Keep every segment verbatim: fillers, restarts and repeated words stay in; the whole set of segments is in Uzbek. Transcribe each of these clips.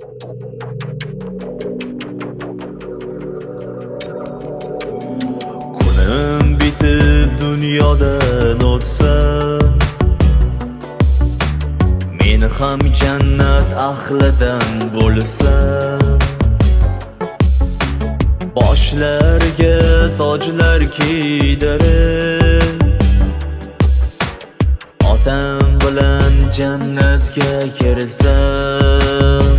Kunim bitib dunyodan o'tsam, men ham jannat ahlidan bo'lsam, boshlarga tojlar kiydirib, otam bilan jannatga kirsam,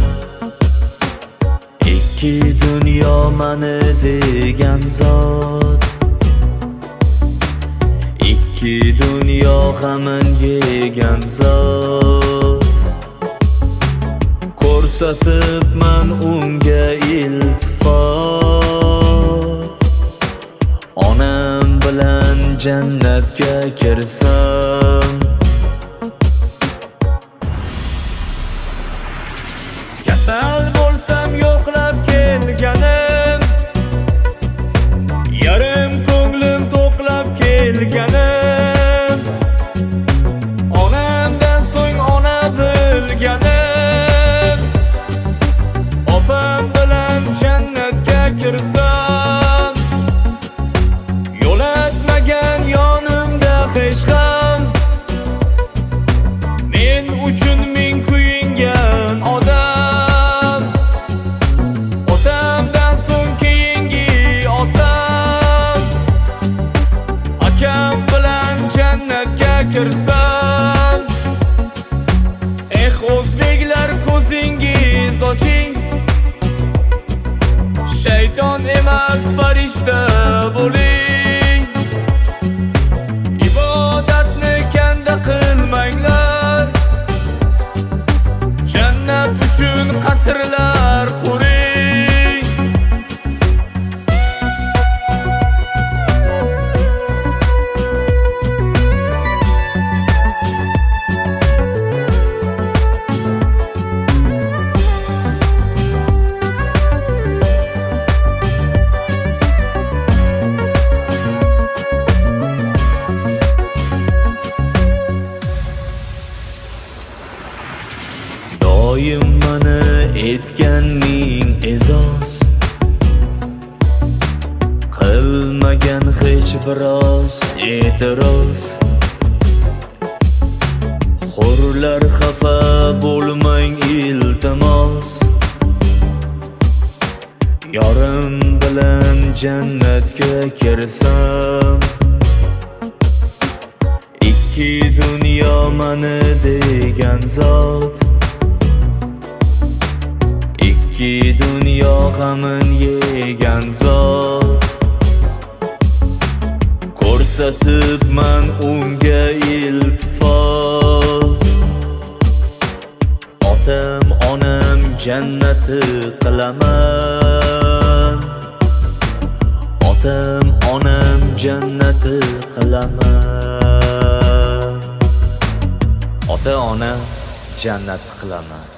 ikki dunyo mani degan zot, ikki dunyo g'amin yegan zot, ko'rsatibman unga iltifot, onam bilan jannatga kirsam. Kasal bo'lsam yo'qlab kelganim, yarim ko'nglim to'qlab kelganim, onamdan so'ng ona bilganim, opam bilan jannatga kirsam, yo'latmagan yonimda hech ham, men uchun ming kuyingan odam, otamdan so'ng keyingi otam, akam bilan jannatga kirsam. Eh o'zbeklar, ko'zingiz oching, shayton emas farishta bo'ling, ibodatni kanda qilmanglar, jannat uchun qasrlar quring. Doim mani etganing e'zoz, qilmagan hech biroz e'tiroz. Hurlar xafa bo'lmang iltimos, yorim bilan jannatga kirsam, ikki dunyo mani degan zot, ikki dunyo g'amin yegan zot, ko'rsatibman unga iltifot, otam onam jannati qilaman, otam onam jannati qilaman, ota ona jannati qilaman.